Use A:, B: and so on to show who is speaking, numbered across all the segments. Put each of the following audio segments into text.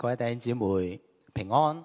A: 各位弟兄姊妹平安。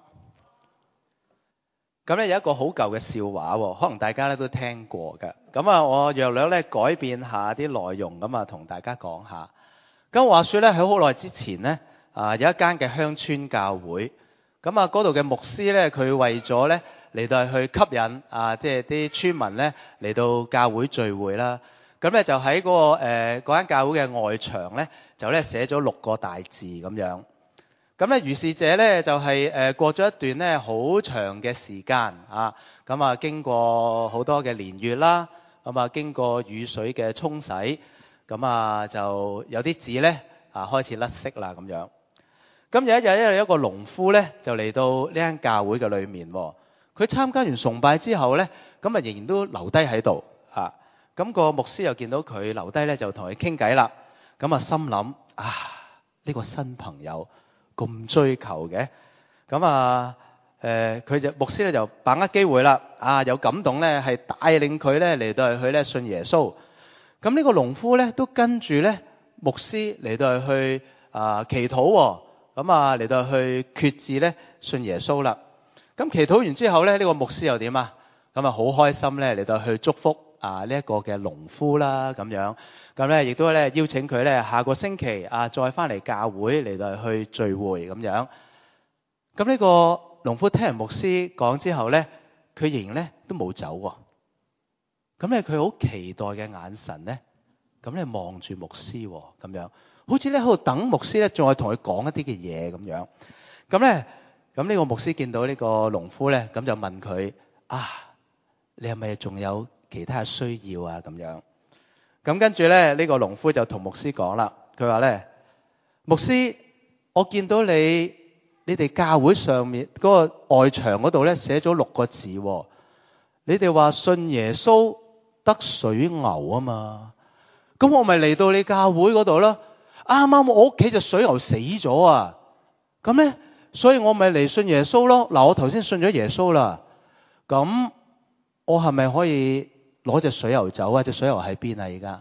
A: 咁咧有一個好舊嘅笑話，可能大家咧都聽過㗎。咁啊，我略略咧改變下啲內容，咁啊同大家講下。咁話說咧喺好耐之前咧，有一間嘅鄉村教會。咁啊嗰度嘅牧師咧，佢為咗咧嚟到去吸引即係啲村民咧嚟到教會聚會啦。咁咧就喺嗰間教會嘅外牆咧，就咧寫咗6個大字咁樣。咁咧，如是者咧就係過咗一段咧好長嘅時間咁啊經過好多嘅年月啦，咁啊經過雨水嘅沖洗，咁啊就有啲字咧開始甩色啦咁樣。咁有一日咧，有一個農夫咧就嚟到呢間教會嘅裏面，佢參加完崇拜之後咧，咁啊仍然都留低喺度咁個牧師又見到佢留低咧，就同佢傾偈啦。咁啊心諗呢個新朋友咁追求嘅，咁牧師咧就把握機會啦，有感動咧係帶領佢咧嚟到去咧信耶穌。咁呢個農夫咧都跟住咧牧師嚟到去祈禱，咁嚟到去決志咧信耶穌啦。咁祈禱完之後咧，呢個牧師又點啊？咁好開心咧嚟到去祝福呢一個嘅農夫啦咁樣。咁咧亦都咧邀請佢咧下個星期再翻嚟教會嚟到去聚會咁樣。咁呢個農夫聽完牧師講之後咧，佢仍然咧都冇走喎。咁咧佢好期待嘅眼神咧，咁咧望住牧師咁樣，好似咧喺度等牧師咧再同佢講一啲嘅嘢咁樣。咁呢個牧師見到呢個農夫咧，咁就問佢你係咪仲有其他嘅需要咁樣？咁跟住咧，呢個農夫就同牧師講啦。佢話咧，牧師，我見到你哋教會上面嗰個外牆嗰度咧寫咗6個字，你哋話信耶穌得水牛啊嘛。咁我咪嚟到你教會嗰度咯。啱啱我屋企隻水牛死咗啊。咁咧，所以我咪嚟信耶穌咯。嗱，我頭先信咗耶穌啦。咁我係咪可以攞隻水牛走啊？隻水牛喺邊啊？而家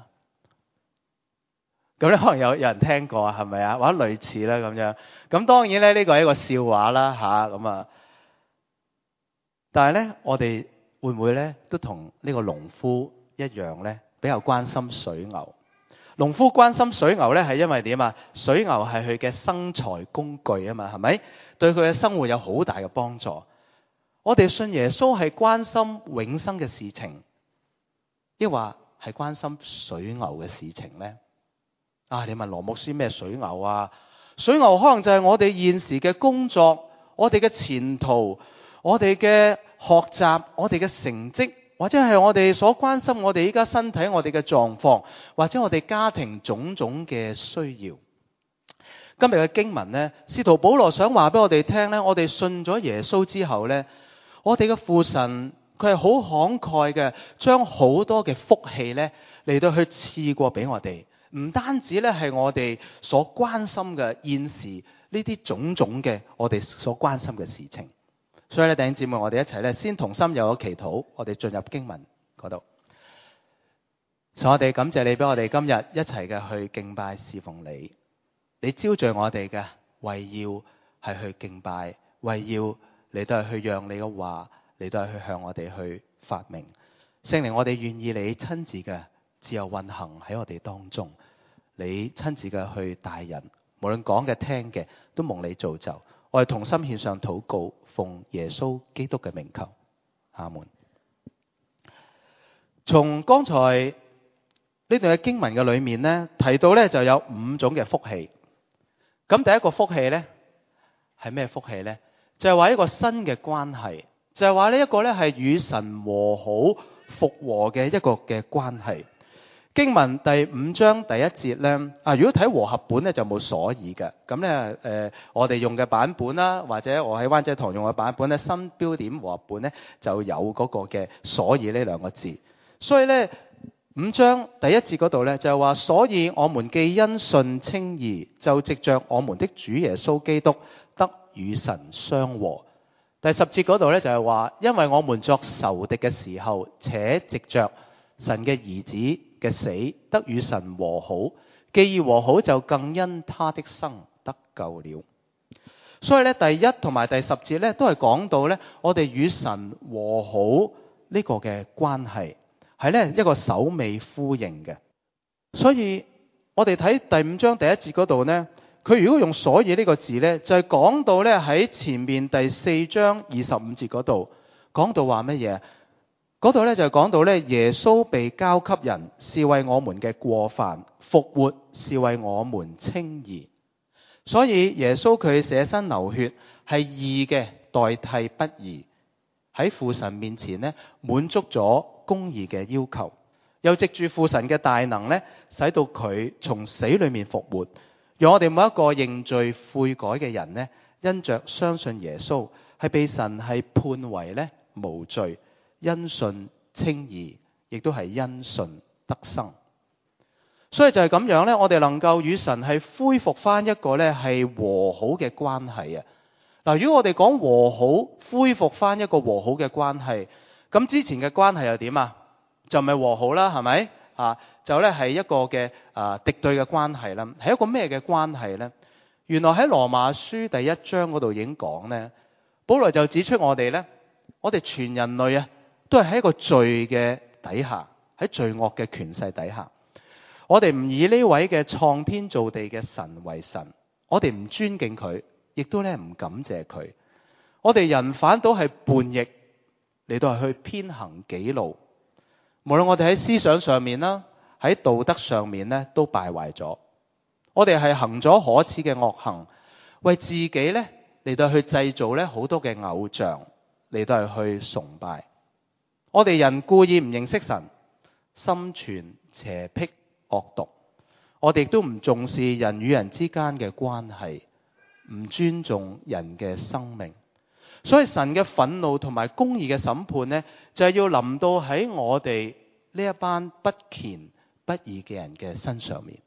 A: 咁咧，可能有人聽過係咪啊？或者類似啦咁樣。咁當然咧，呢個係一個笑話啦咁但係咧，我哋會唔會咧都同呢個農夫一樣咧，比較關心水牛？農夫關心水牛咧，係因為點啊？水牛係佢嘅生財工具啊嘛，係咪？對佢嘅生活有好大嘅幫助。我哋信耶穌係關心永生嘅事情，抑或係關心水牛嘅事情咧？你問羅牧師咩水牛啊？水牛可能就係我哋現時嘅工作，我哋嘅前途，我哋嘅學習，我哋嘅成績，或者係我哋所關心我哋依家身體我哋嘅狀況，或者我哋家庭種種嘅需要。今日嘅經文呢，使徒保羅想話俾我哋聽呢，我哋信咗耶穌之後呢，我哋嘅父神佢係好慷慨嘅，將好多嘅福氣呢嚟到去賜過俾我哋。唔單止咧係我哋所關心嘅現時呢啲種種嘅我哋所關心嘅事情，所以咧弟兄姊妹，我哋一齊咧先同心有個祈禱，我哋進入經文嗰度。所以我哋感謝你俾我哋今日一齊嘅去敬拜侍奉你，你招聚我哋嘅為要係去敬拜，為要嚟到去讓你嘅話嚟到去向我哋去發明。聖靈，我哋願意你親自嘅自由運行喺我哋當中，你親自嘅去帶人，無論講嘅聽嘅都蒙你造就。我哋同心獻上禱告，奉耶穌基督嘅名求，阿門。從剛才呢段嘅經文嘅裏面呢，提到呢就有5種嘅福氣。咁第一個福氣呢係咩福氣呢？就係話一個新嘅關係，就係話呢一個呢係與神和好復和嘅一個嘅關係。經文第5章第1節咧，如果睇和合本咧就冇所以嘅，咁咧我哋用嘅版本啦，或者我喺灣仔堂用嘅版本咧，新標點和合本咧就有嗰個嘅所以呢2個字。所以咧5章第1節嗰度咧就係話，所以我們既因信稱義，就藉着我們的主耶穌基督得與神相和。第10節嗰度咧就係話，因為我們作仇敵嘅時候，且藉着神嘅兒子嘅死得與神和好，既已和好，就更因他的生得救了。 所以咧，第一同埋第10節咧，都係講到咧，我哋與神和好呢個嘅關係，係咧一個首尾呼應嘅。所以我哋睇第5章第1節嗰度咧，佢如果用所以呢個字咧，就係講到咧喺前面第4章25節嗰度講到話乜嘢？嗰度咧就係講到咧，耶穌被交給人，是為我們嘅過犯；復活是為我們稱義。所以耶穌佢捨身流血係義嘅代替不義，喺父神面前呢，滿足咗公義嘅要求，又藉住父神嘅大能呢，使到佢從死裏面復活，讓我哋每一個認罪悔改嘅人呢，因着相信耶穌係被神係判為呢無罪，因信稱義，亦都係因信得生。所以就係咁樣呢，我哋能夠與神係恢復翻一個呢係和好嘅關係啊！嗱，如果我哋講和好，恢復翻一個和好嘅關係，咁之前嘅關係又點啊？就唔係和好啦，係咪啊？就呢係一個嘅敵對嘅關係啦。係一個咩嘅關係呢？原來喺羅馬書第1章嗰度已經講呢，保羅就指出我哋呢，我哋全人類啊，都係喺一個罪嘅底下，喺罪惡嘅權勢底下。我哋唔以呢位嘅創天造地嘅神為神，我哋唔尊敬佢，亦都咧唔感謝佢。我哋人反倒係叛逆，嚟到係去偏行己路。無論我哋喺思想上面啦，喺道德上面咧，都敗壞咗。我哋係行咗可恥嘅惡行，為自己咧嚟到去製造咧好多嘅偶像，嚟到係去崇拜。我哋人故意唔認識神，心存邪僻惡毒，我哋亦都唔重視人與人之間嘅關係，唔尊重人嘅生命。所以神嘅憤怒同埋公義嘅審判呢，就係要臨到喺我哋呢一班不虔不義嘅人嘅身上面。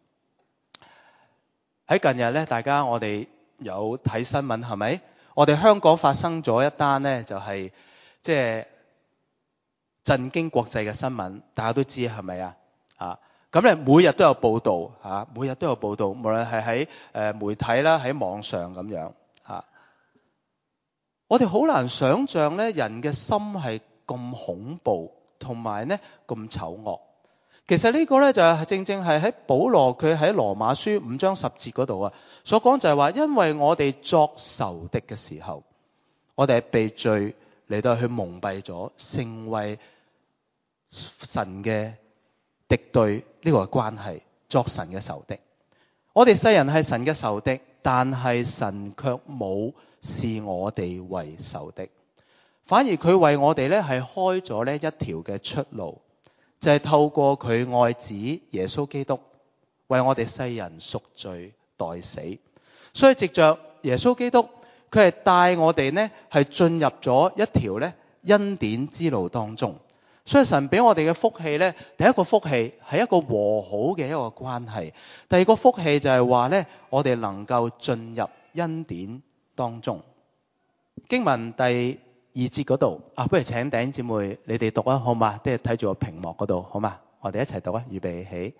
A: 喺近日呢，大家我哋有睇新聞係咪？我哋香港發生咗一單呢，就係即係震驚國際嘅新聞，大家都知係咪啊？咁咧每日都有報導，每日都有報導，無論係喺媒體啦，喺網上咁樣嚇。我哋好難想像咧，人嘅心係咁恐怖，同埋咧咁醜惡。其實呢個咧就係正正係喺保羅佢喺羅馬書5章10節嗰度啊所講，就係話，因為我哋作仇敵嘅時候，我哋係被罪嚟到去蒙蔽咗，成為神嘅敵對呢個關係，作神嘅仇敵。我哋世人係神嘅仇敵，但係神卻冇視我哋為仇敵，反而佢為我哋咧係開咗呢一條嘅出路，就係透過佢愛子耶穌基督為我哋世人贖罪代死。所以藉着耶穌基督，佢係帶我哋呢係進入咗一條呢恩典之路當中。所以神俾我哋嘅福氣呢，第一個福氣係一個和好嘅一個關係，第二個福氣就係話呢，我哋能夠進入恩典當中。經文第2節嗰度不如請弟兄姊妹你哋讀啊，好嘛？即係睇住個屏幕嗰度，好嘛？我哋一齊讀啊，預備起。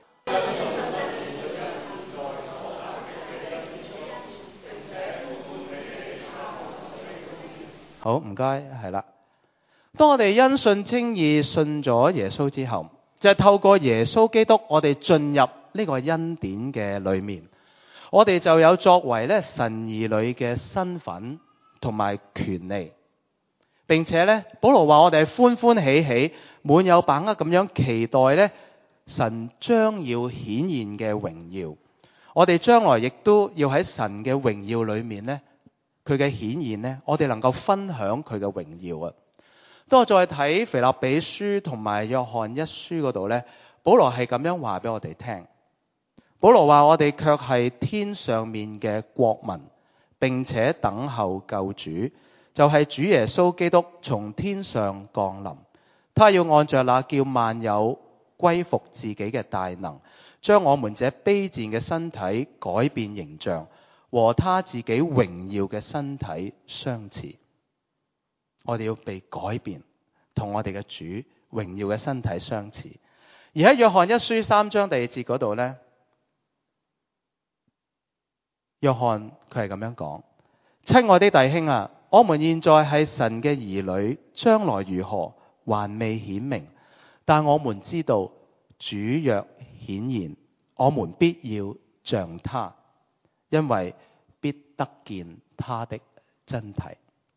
A: 好，唔該，係啦。當我哋因信稱義，信咗耶穌之後，就係透過耶穌基督，我哋進入呢個恩典嘅裏面，我哋就有作為咧神兒女嘅身份同埋權利，並且咧保羅話我哋係歡歡喜喜、滿有把握咁樣期待咧神將要顯現嘅榮耀。我哋將來亦都要喺神嘅榮耀裏面咧，佢嘅顯現咧，我哋能夠分享佢嘅榮耀啊！當我再睇腓立比書同埋約翰一書嗰度呢，保羅係咁樣話俾我哋聽。保羅話我哋卻係天上面嘅國民，並且等候救主，就係主耶穌基督從天上降臨。他要按着那叫萬有歸服自己嘅大能，將我們這卑賤嘅身體改變形象，和他自己榮耀嘅身體相似。我哋要被改變，同我哋嘅主榮耀嘅身體相似。而喺約翰一書3章第2節嗰度呢，約翰佢係咁樣講： 親愛的弟兄啊，我們現在係神嘅兒女，將來如何還未顯明，但我們知道主若顯現，我們必要像他，因為必得見他的真體。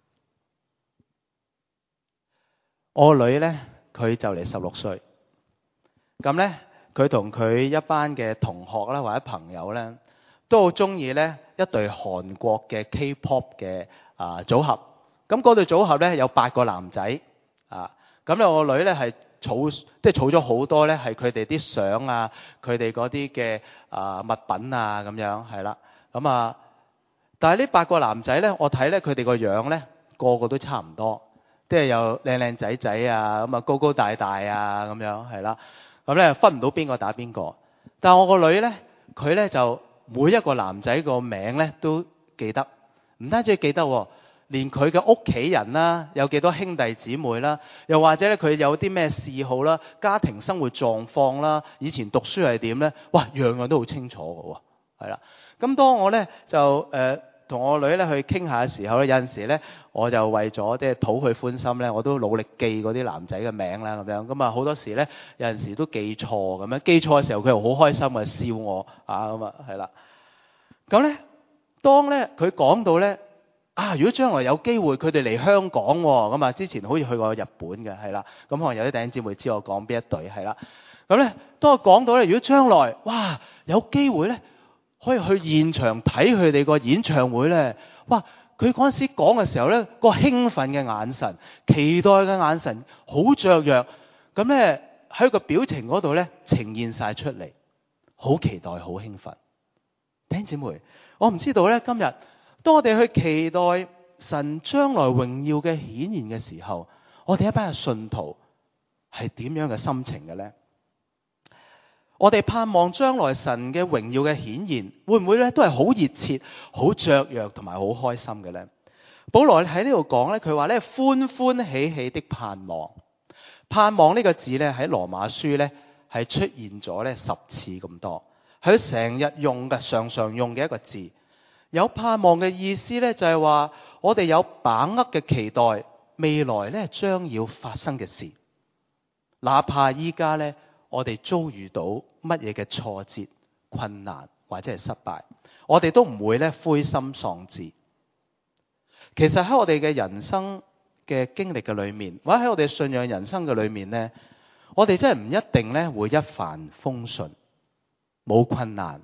A: 我女呢，佢就嚟16歲，咁呢，佢同佢一班嘅同學啦或者朋友呢，都好中意呢一隊韓國嘅 K-pop 嘅組合。咁嗰隊組合呢，有8個男仔啊。咁咧我女呢，係儲咗好多呢，係佢哋啲相啊，佢哋嗰啲嘅物品啊咁樣係啦。咁啊，但係呢8個男仔呢，我睇呢，佢哋個樣呢，個個都差唔多。即係又靚靚仔仔啊，咁啊高高大大啊，咁樣係啦。咁咧分唔到邊個打邊個。但係我個女咧，佢咧就每一個男仔個名咧都記得，唔單止記得喎，連佢嘅屋企人啦，有幾多兄弟姊妹啦，又或者咧佢有啲咩嗜好啦、家庭生活狀況啦、以前讀書係點咧，哇，樣樣都好清楚嘅喎，係啦。咁當我咧就同我女咧去傾下嘅時候咧，有陣時咧我就為咗即係討佢歡心咧，我都努力記嗰啲男仔嘅名啦咁樣。咁啊好多時咧有陣時都記錯咁樣，記錯嘅時候佢又好開心啊，笑我啊咁啊係啦。咁咧當咧佢講到咧如果將來有機會佢哋嚟香港喎，咁啊之前好似去過日本嘅係啦。咁可能有啲弟兄姊妹知我講邊一隊係啦。咁咧當我講到咧，如果將來哇有機會咧，可以去現場睇佢哋個演唱會咧，哇！佢嗰陣時講嘅時候咧，個興奮嘅眼神、期待嘅眼神好雀躍，咁咧喺個表情嗰度咧呈現晒出嚟，好期待、好興奮。弟兄姊妹，我唔知道咧，今日當我哋去期待神將來榮耀嘅顯現嘅時候，我哋一班嘅信徒係點樣嘅心情嘅咧？我哋盼望將來神嘅榮耀嘅顯現，會唔會咧都係好熱切、好雀躍同埋好開心嘅咧？保羅喺呢度講咧，佢話咧歡歡喜喜的盼望。盼望呢個字咧喺羅馬書咧係出現咗咧10次咁多，係佢成日用嘅、常常用嘅一個字。有盼望嘅意思咧就係話我哋有把握嘅期待未來咧將要發生嘅事，哪怕依家咧我哋遭遇到乜嘢嘅挫折、困難或者係失敗，我哋都唔會咧灰心喪志。其實喺我哋嘅人生嘅經歷嘅裏面，或者喺我哋信仰人生嘅裏面咧，我哋真係唔一定咧會一帆風順，冇困難、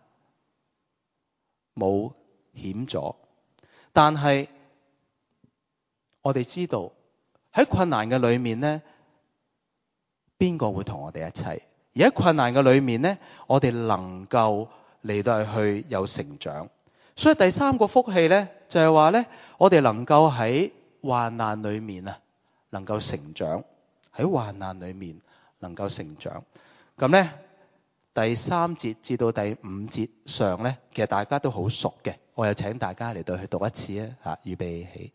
A: 冇險阻。但係我哋知道喺困難嘅裏面咧，邊個會同我哋一齊？而喺困難嘅裏面呢，我哋能夠嚟到去有成長。所以第三個福氣呢，就係話呢，我哋能夠喺患難裏面能夠成長。喺患難裏面能夠成長。咁呢，第3節至到第5節上呢，其實大家都好熟嘅，我又請大家嚟到去讀一次啊！預備起。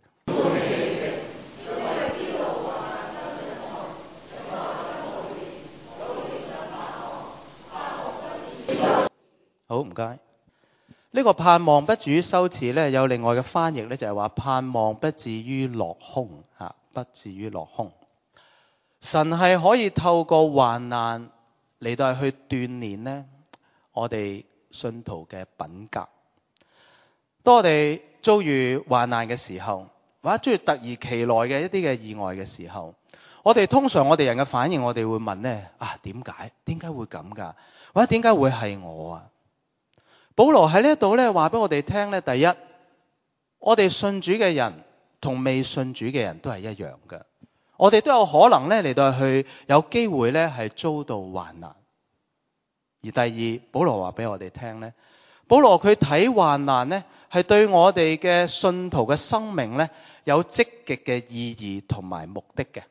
A: 好，唔該。呢個盼望不至於羞恥呢，有另外嘅翻譯呢，就係話盼望不至於落空嚇，不至於落空。神係可以透過患難嚟到去鍛鍊呢我哋信徒嘅品格。當我哋遭遇患難嘅時候，或者遭遇突如其來嘅一啲嘅意外嘅時候，我哋通常我哋人嘅反應，我哋會問呢：點解會咁㗎？或者點解會係我啊？保羅喺呢度咧話俾我哋聽咧，第一，我哋信主嘅人同未信主嘅人都係一樣嘅，我哋都有可能咧嚟到去有機會咧係遭到患難。而第二，保羅話俾我哋聽咧，保羅佢睇患難咧係對我哋嘅信徒嘅生命咧有積極嘅意義同埋目的嘅，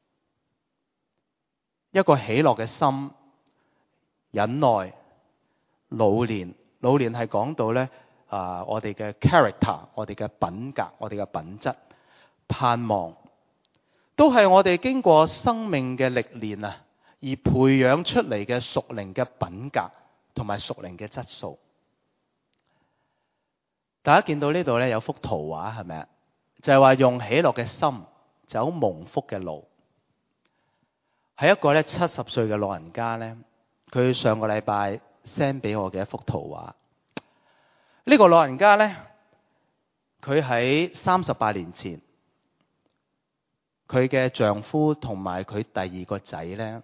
A: 一個喜樂嘅心、忍耐、老練。老練係講到咧我哋嘅 character， 我哋嘅品格，我哋嘅品質，盼望都係我哋經過生命嘅歷練而培養出嚟嘅屬靈嘅品格同埋屬靈嘅質素。 大家見到呢度咧有幅圖畫係咪啊？就係話用喜樂嘅心走蒙福嘅路。係一個咧70歲嘅老人家咧，佢上個禮拜 send 俾我嘅一幅圖畫。呢個老人家咧，佢喺38年前，佢嘅丈夫同埋佢第二個仔咧，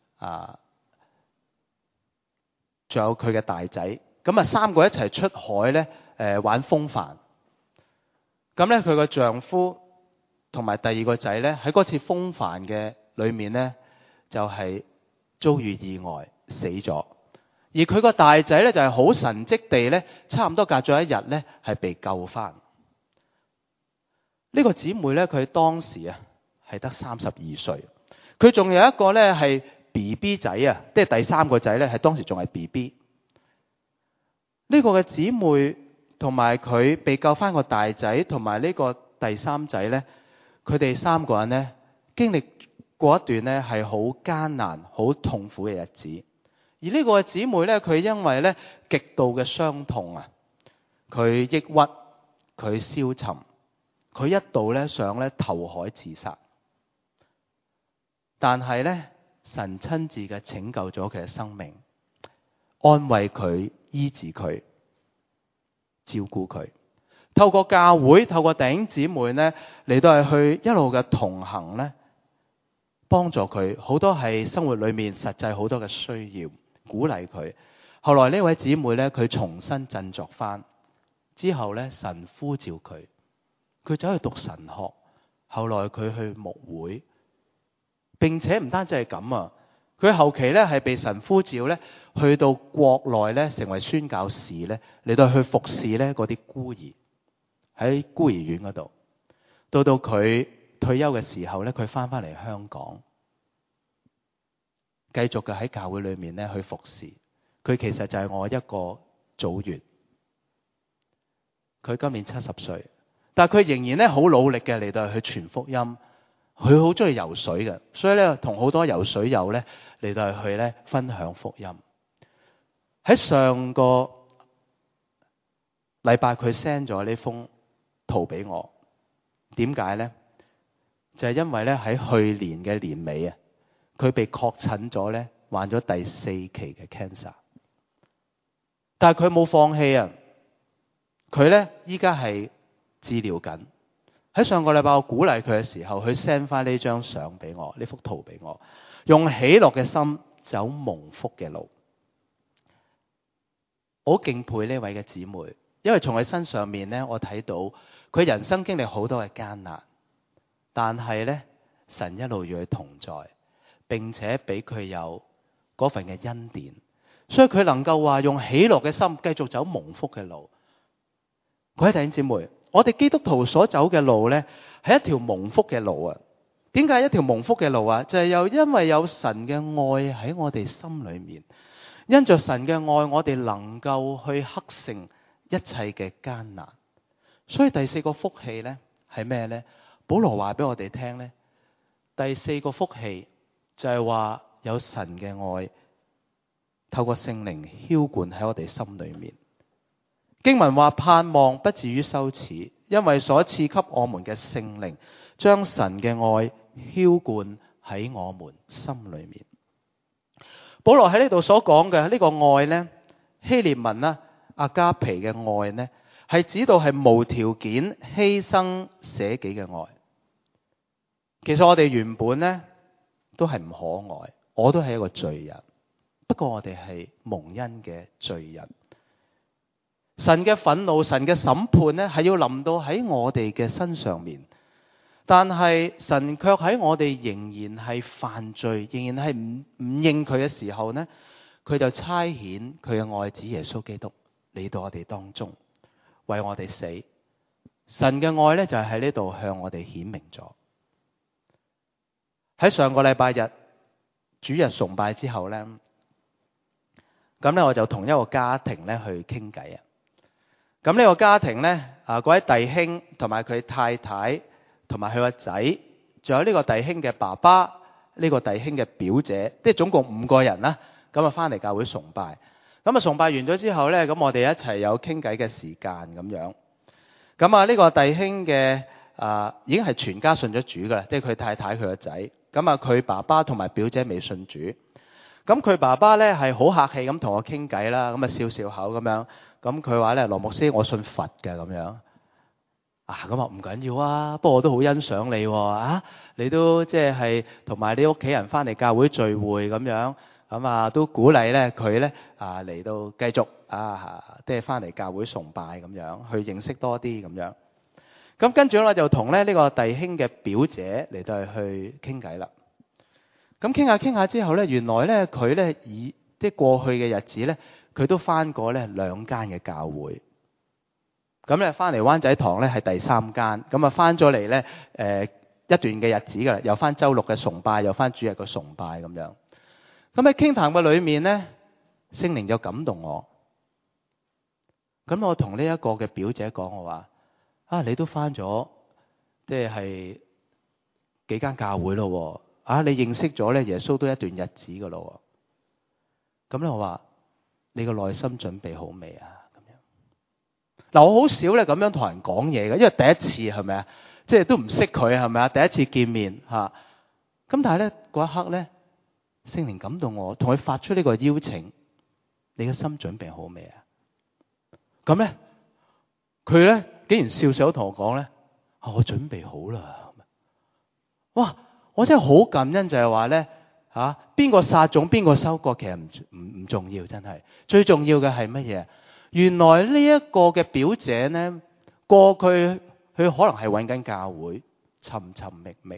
A: 仲有佢嘅大仔，咁啊3個一齊出海咧，玩風帆。咁咧佢個丈夫同埋第二個仔咧，喺嗰次風帆嘅裏面咧，就係遭遇意外死咗。而佢個大仔咧就係好神蹟地咧，差唔多隔咗一日咧係被救翻。呢個姊妹咧，佢當時啊係得32歲，佢仲有一個咧係 BB 仔啊，即係第三個仔咧係當時仲係 BB。呢個嘅姊妹同埋佢被救翻個大仔同埋呢個第三仔咧，佢哋3個人咧經歷過一段咧係好艱難、好痛苦嘅日子。而呢個姊妹咧，佢因為咧極度嘅傷痛啊，佢抑鬱，佢消沉，佢一度咧想咧投海自殺。但係咧，神親自嘅拯救咗佢嘅生命，安慰佢、醫治佢、照顧佢。透過教會、透過弟兄姊妹咧嚟到係去一路嘅同行咧，幫助佢好多係生活裏面實際好多嘅需要。鼓勵佢。後來呢位姊妹咧，佢重新振作翻之後咧，神呼召佢，佢走去讀神學。後來佢去牧會，並且唔單止係咁啊，佢後期咧係被神呼召咧，去到國內咧成為宣教士咧，嚟到去服侍咧嗰啲孤兒喺孤兒院嗰度。到佢退休嘅時候咧，佢翻返嚟香港。繼續嘅喺教會裏面咧去服侍，佢其實就係我一個組員。佢今年70歲，但係佢仍然咧好努力嘅嚟到去傳福音。佢好中意游水嘅，所以咧同好多游水友咧嚟到去咧分享福音。喺上個禮拜佢 send 咗呢封圖俾我，點解咧？就係因為咧喺去年嘅年尾啊，佢被確診咗咧，患咗第4期嘅 cancer， 但係佢冇放棄啊！佢咧依家係治療緊。喺上個禮拜我鼓勵佢嘅時候，佢 send 翻呢張相俾我，呢幅圖俾我，用喜樂嘅心走蒙福嘅路。我好敬佩呢位嘅姊妹，因為從佢身上面咧，我睇到佢人生經歷好多嘅艱難，但係咧神一路與佢同在。並且俾佢有嗰份嘅恩典，所以佢能夠話用喜樂嘅心繼續走蒙福嘅路。各位弟兄姊妹，我哋基督徒所走嘅路呢，係一條蒙福嘅路啊！點解一條蒙福嘅路啊？就係又因為有神嘅愛喺我哋心裏面，因着神嘅愛，我哋能夠去克勝一切嘅艱難。所以第4個福氣呢係咩呢？保羅話俾我哋聽呢，第4個福氣就係話有神嘅愛透過聖靈澆灌喺我哋心裏面。經文話盼望不至於羞恥，因為所賜給我們嘅聖靈將神嘅愛澆灌喺我們心裏面。保羅喺呢度所講嘅呢個愛呢，希臘文啦，阿加皮嘅愛呢，係指到係無條件犧牲捨己嘅愛。其實我哋原本呢都係唔可愛，我都係一個罪人，不過我哋係蒙恩嘅罪人。神嘅憤怒、神嘅審判呢，係要臨到喺我哋嘅身上面，但係神卻喺我哋仍然係犯罪、仍然係唔認佢嘅時候呢，佢就差遣佢嘅愛子耶穌基督嚟到我哋當中，為我哋死。神嘅愛呢，就係喺呢度向我哋顯明咗。喺上個禮拜日主日崇拜之後呢，咁呢我就同一個家庭呢去傾偈啊。咁呢個家庭呢，嗰位弟兄同埋佢太太同埋佢個仔，仲有呢個弟兄嘅爸爸，呢個弟兄嘅表姐，即係總共5個人啦。咁啊翻嚟教會崇拜。咁啊崇拜完咗之後呢，咁我哋一齊有傾偈嘅時間咁樣。 咁啊，呢個弟兄嘅已經係全家信咗主噶啦，即係佢太太佢個仔。咁啊，佢爸爸同埋表姐未信主。咁佢爸爸咧係好客氣咁同我傾偈啦，咁啊笑笑口咁樣。咁佢話咧，羅牧師，我信佛嘅咁樣。咁啊唔緊要啊，不過我都好欣賞你喎。你都即係同埋你屋企人翻嚟教會聚會咁樣，咁啊都鼓勵咧佢咧嚟到繼續即係翻嚟教會崇拜咁樣，去認識多啲咁樣。咁跟住我就同咧呢個弟兄嘅表姐嚟到去傾偈啦。咁傾下之後咧，原來咧佢咧以即係過去嘅日子咧，佢都翻過咧2間嘅教會。咁咧翻嚟灣仔堂咧係第3間，咁啊翻咗嚟咧一段嘅日子噶啦，又翻週六嘅崇拜，又翻主日嘅崇拜咁樣。咁喺傾談嘅裏面咧，聖靈就感動我。咁我同呢一個嘅表姐講，我話你都翻咗即係幾間教會咯，你認識咗咧耶穌都一段日子噶咯。咁咧我話你個內心準備好未啊？嗱，我好少咧咁樣同人講嘢嘅，因為第一次係咪啊？即係都唔識佢係咪啊？第一次見面咁但係咧嗰一刻咧，聖靈感動我，同佢發出呢個邀請，你嘅心準備好未啊？咁咧，佢咧竟然笑笑同我講咧，我準備好啦。哇！我真係好感恩，就係話咧邊個撒種邊個收割，其實唔重要，真係最重要嘅係乜嘢？原來呢一個嘅表姐咧，過去佢可能係揾緊教會，尋尋覓覓，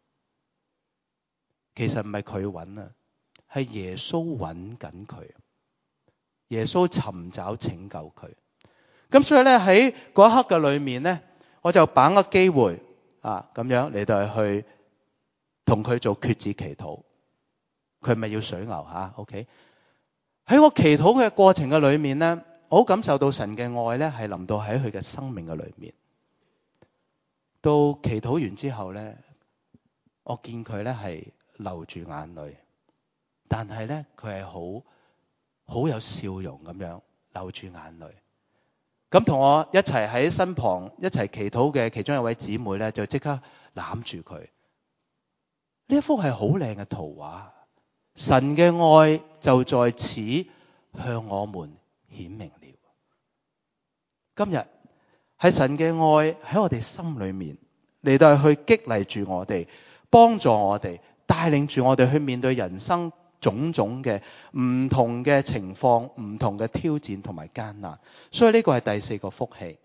A: 其實唔係佢揾啊，係耶穌揾緊佢，耶穌尋找拯救佢。咁所以咧喺嗰一刻嘅裏面咧，我就把握機會咁樣嚟到去同佢做決志祈禱。佢咪要水牛OK？ 喺我祈禱嘅過程嘅裏面咧，我好感受到神嘅愛咧，係臨到喺佢嘅生命嘅裏面。到祈禱完之後咧，我見佢咧係流住眼淚，但係咧佢係好有笑容咁樣流住眼淚。咁同我一齊喺身旁一齊祈禱嘅其中一位姊妹咧，就即刻攬住佢。呢一幅係好靚嘅圖畫，神嘅愛就在此向我們顯明了。今日係神嘅愛喺我哋心裏面嚟到去激勵住我哋，幫助我哋，帶領住我哋去面對人生種種嘅唔同嘅情況、唔同嘅挑戰同埋艱難。所以呢個係第4個福氣。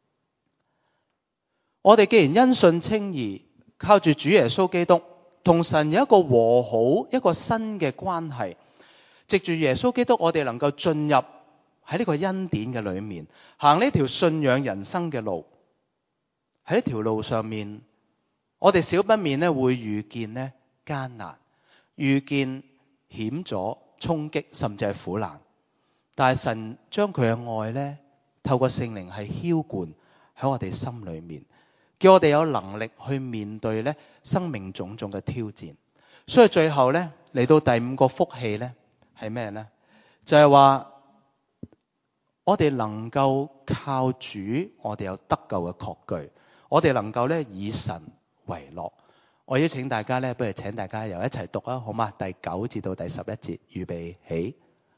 A: 我哋既然因信稱義，靠住主耶穌基督同神有一個和好、一個新嘅關係，藉住耶穌基督，我哋能夠進入喺呢個恩典嘅裏面，行呢條信仰人生嘅路。喺呢條路上面，我哋少不免咧會遇見咧艱難，遇見險阻、衝擊，甚至係苦難。但係神將佢嘅愛咧，透過聖靈係澆灌喺我哋心裏面，叫我哋有能力去面對咧生命種種嘅挑戰。所以最後咧嚟到第5個福氣咧係咩咧？就係話我哋能夠靠主，我哋有得救嘅確據，我哋能夠咧以神為樂。我邀請大家咧，不如請大家又一齊讀啊，好嗎？第9至到第11節，預備起。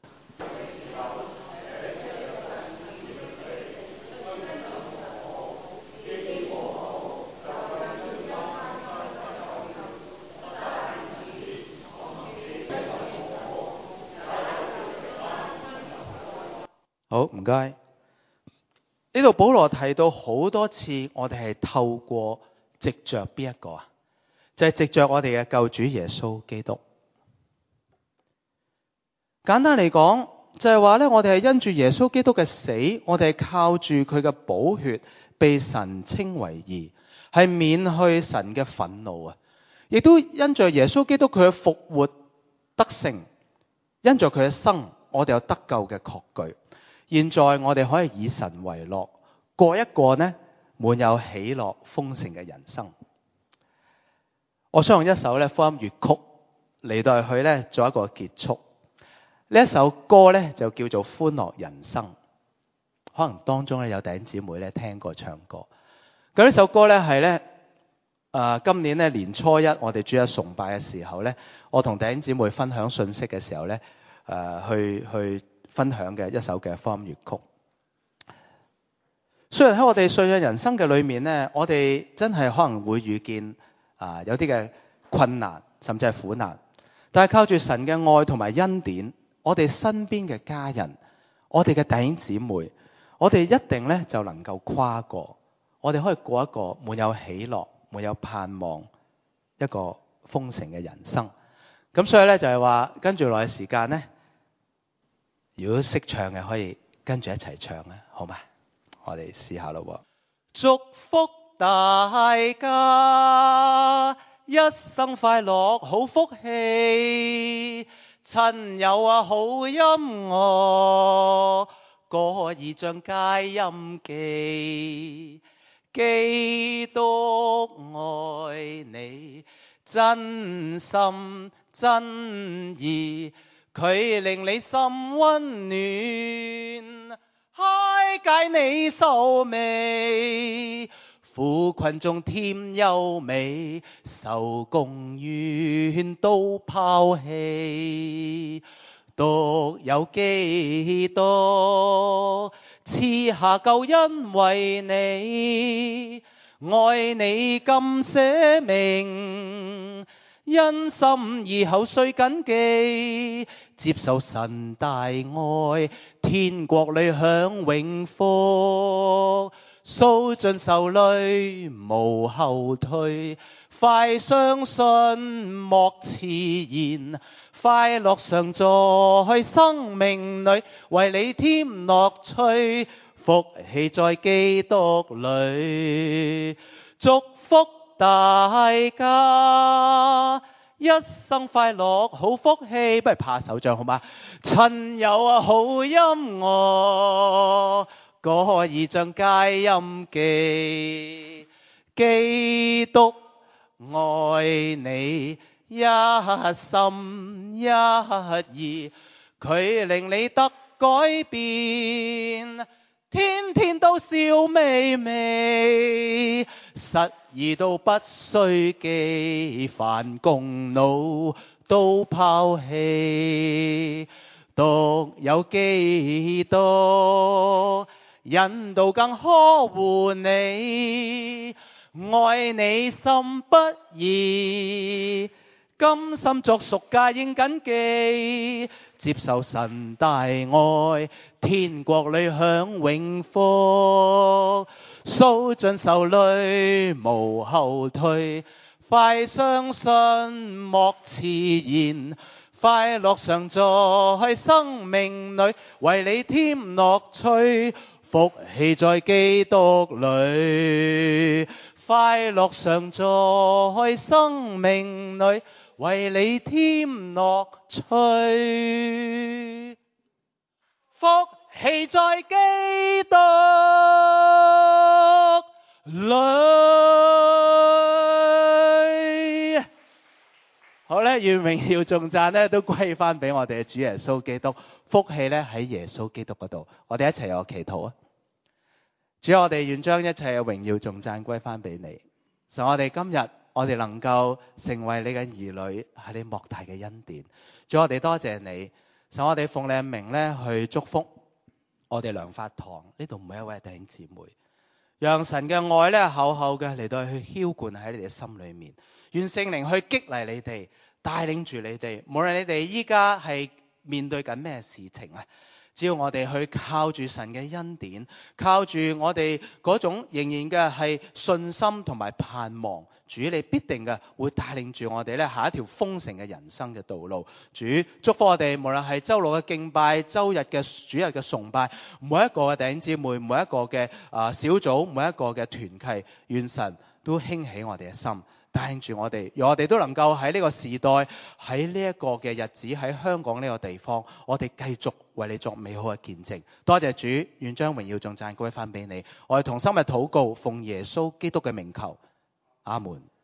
A: 好，唔該。呢度保羅提到好多次，我哋係透過藉着邊一個啊？就係藉着我哋嘅救主耶穌基督。簡單嚟講，就係話咧，我哋係因住耶穌基督嘅死，我哋係靠住佢嘅寶血，被神稱為義，係免去神嘅憤怒啊！亦都因着耶穌基督佢嘅復活得勝，因着佢嘅生，我哋有得救嘅確據。現在我哋可以以神為樂，過一個呢滿有喜樂豐盛嘅人生。我想用一首咧福音粵曲嚟到去咧做一個結束。呢一首歌咧就叫做《歡樂人生》，可能當中咧有弟兄姊妹咧聽過唱過。 咁呢首歌咧係咧今年咧年初一我哋主日崇拜嘅時候咧，我同弟兄姊妹分享信息嘅時候咧，去分享嘅一首嘅福音粵曲。雖然喺我哋信仰人生嘅裏面咧，我哋真係可能會遇見有啲嘅困難，甚至係苦難，但係靠住神嘅愛同埋恩典，我哋身邊嘅家人，我哋嘅弟兄姊妹，我哋一定咧就能夠跨過，我哋可以過一個滿有喜樂、滿有盼望、一個豐盛嘅人生。咁所以咧就係話，跟住落嘅時間咧，如果識唱嘅可以跟住一齊唱咧，好嘛？我哋試下咯。祝福大家一生快樂，好福氣，親友好音樂，歌兒像佳音記，基督愛你，真心真意，佢令你心溫暖，開解你愁眉，苦困中添優美，愁共怨都拋棄，獨有基督賜下救恩為你，愛你甘捨命，因心意口須謹記，接受神大愛，天國裏享永福，掃盡愁慮無後退，快相信莫遲延，快樂常在生命裏，為你添樂趣，福氣在基督裏，祝福大家一生快樂，好福氣。不如拍手掌好嗎？親友好音樂，歌兒像佳音記，基督愛你，一心一意，佢令你得改變，天天都笑眯眯，失意都不需記，煩共惱都拋棄，獨有基督引導更呵護你，愛你心不移，甘心作贖價應謹記，接受神大愛，天國裏享永福，掃盡愁慮無後退，快相信莫遲延，快樂常在生命裏，為你添樂趣，福氣在基督裏，快樂常在生命裏，為你添樂趣，福氣在基督裏。好咧，願榮耀頌讚咧都歸翻俾我哋嘅主耶穌基督，福氣咧喺耶穌基督嗰度。我哋一齊有個祈禱啊！主，我哋願將一切嘅榮耀頌讚歸翻俾你。就我哋今日，我哋能夠成為你嘅兒女，係你莫大嘅恩典。主，我哋多謝你。就我哋奉你嘅名咧去祝福我哋良法堂呢度每一位弟兄姊妹，讓神嘅愛咧厚厚嘅嚟到去澆灌喺你哋心裏面。願聖靈去激勵你哋，帶領住你哋。無論你哋依家係面對緊咩事情啊，只要我哋去靠住神嘅恩典，靠住我哋嗰種仍然嘅係信心同埋盼望，主你必定嘅會帶領住我哋咧下一條豐盛嘅人生嘅道路。主祝福我哋，無論係周六嘅敬拜、周日嘅主日嘅崇拜，每一個嘅弟兄姊妹，每一個嘅小組，每一個嘅團契，願神都興起我哋嘅心，帶領住我哋，讓我哋都能夠喺呢個時代，喺呢一個嘅日子，喺香港呢個地方，我哋繼續為你作美好嘅見證。多謝主，願將榮耀頌讚歸翻俾你。我哋同心嘅禱告，奉耶穌基督嘅名求，阿門。